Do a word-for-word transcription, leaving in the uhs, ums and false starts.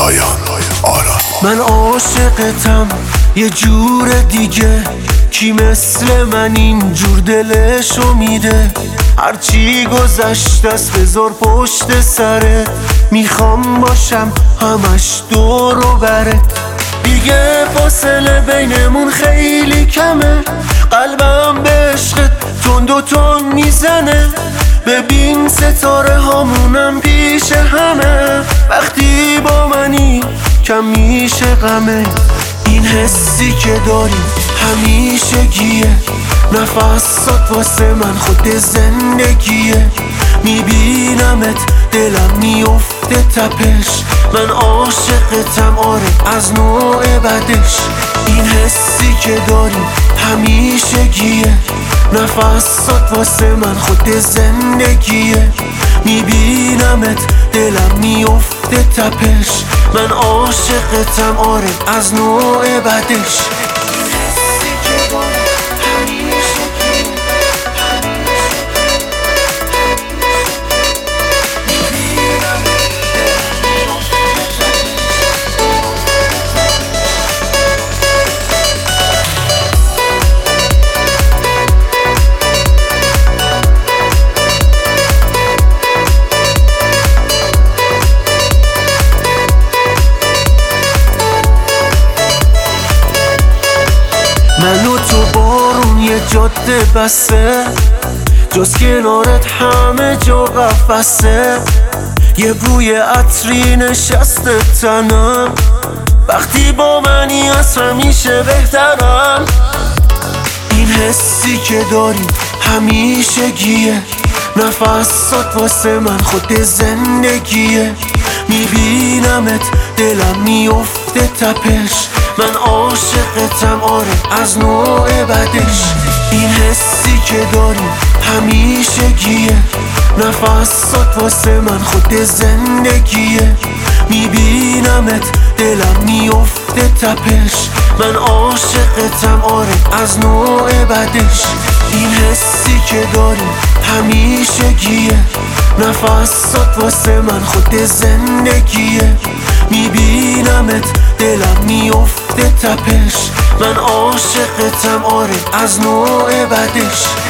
رایان آراد. من عاشقتم یه جور دیگه، کی مثل من این جور دلشو میده؟ هرچی گذشت است بذار پشت سرت، میخوام باشم همش دور و برت. دیگه فاصله بینمون خیلی کمه، قلبم به عشقت تند و تند میزنه. ببین ستاره هامونم پیش همه، وقتی با منی کم میشه غمه. این حسی که داریم همیشگیه، نفسات واسه من خود زندگیه. میبینمت دلم میفته تپش، من عاشقتم آره از نوع بدش. این حسی که داریم همیشگیه، نفسات واسه من خود زندگیه. میبینمت دلم میفته تپش، من عاشقتم آره از نوع بدش. من و تو بارون یه جاده بسته، جز کنارت همه جا قفسه. یه بوی عطری نشسته تنم، وقتی با منی از همیشه بهترم. این حسی که داریم همیشگیه، نفسات واسه من خود زندگیه. میبینمت دلم میفته تپش، من عاشقتم آره از نوع بدش. این حسی که داریم همیشگیه، نفسات واسه من خود زندگیه. میبینمت دلم میفته تپش، من عاشقتم آره از نوع بدش. این حسی که داریم همیشگیه، نفسات واسه من خود زندگیه. میبینمت دلم میفته تپش، من عاشقتم آره از نوع بدش.